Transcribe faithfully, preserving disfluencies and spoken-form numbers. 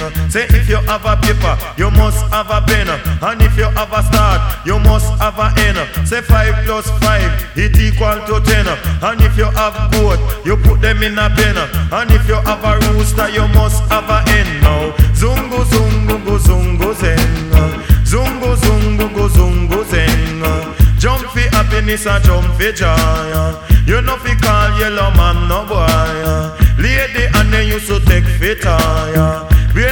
Say if you have a paper, you must have a pen. And if you have a start, you must have a end. Say five plus five, it equal to ten. And if you have goat, you put them in a pen. And if you have a rooster, you must have a hen. Now zungu zungu go zungu zen. Zungu zungu go zungu zen. Jump for happiness and jump for joy. You know fi call yellow man no boy. Lady and then you so take for tire.